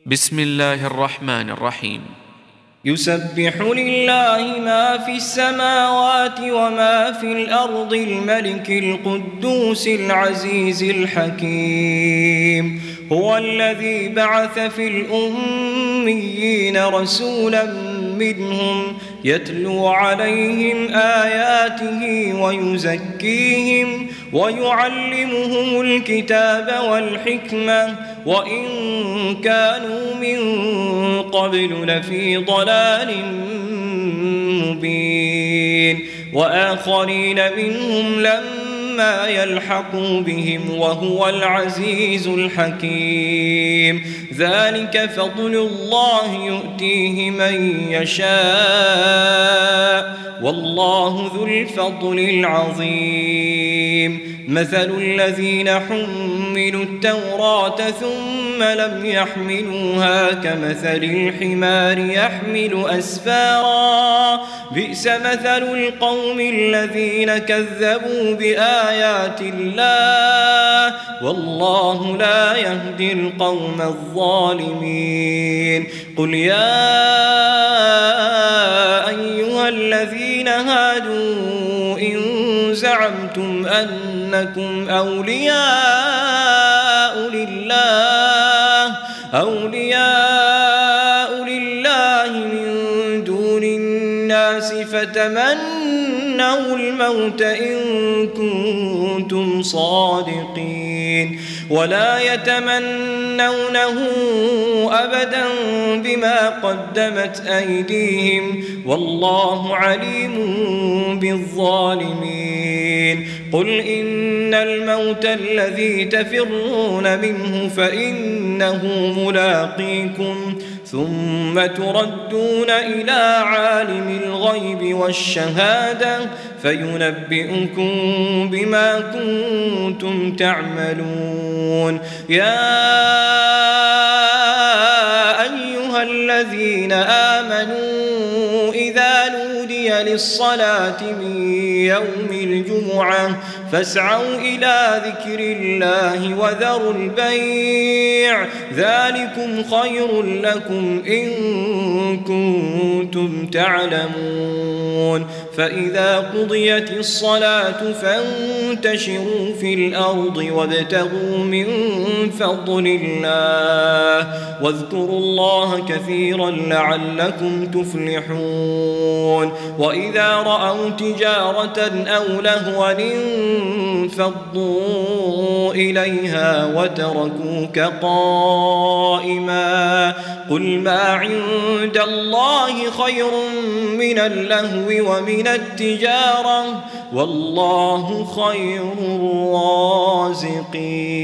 بسم الله الرحمن الرحيم. يسبح لله ما في السماوات وما في الأرض الملك القدوس العزيز الحكيم. هو الذي بعث في الأميين رسولا منهم يتلو عليهم آياته ويزكيهم ويعلمهم الكتاب والحكمة وإن كانوا من قبل لفي ضلال مبين، وآخرين منهم لما يلحقوا بهم وهو العزيز الحكيم. ذلك فضل الله يؤتيه من يشاء والله ذو الفضل العظيم. مثل الذين حملوا التوراة ثم لم يحملوها كمثل الحمار يحمل أسفارا، بئس مثل القوم الذين كذبوا بآيات الله والله لا يهدي القوم الظالمين. قل يا أيها الذين هادوا إن زعمتم أنكم أولياء لله من دون الناس فتمنوا الموت إن كنتم صادقين ولا يتمنونه أبدا بما قدمت أيديهم والله عليم بالظالمين. قل إن الموت الذي تفرون منه فإنه ملاقيكم ثم تردون إلى عالم الغيب والشهادة فينبئكم بما كنتم تعملون. يا أيها الذين آمنوا إذا نودي للصلاة من يوم الجمعة فاسعوا إلى ذكر الله وذروا البيع ذلكم خير لكم إن كنتم تعلمون. فإذا قضيت الصلاة فانتشروا في الأرض وابتغوا من فضل الله واذكروا الله كثيرا لعلكم تفلحون. وإذا رأوا تجارة أو لهوا انفضوا إليها وتركوك قائما قل ما عند الله خير من اللهو ومن التجارة والله خير الرازقين.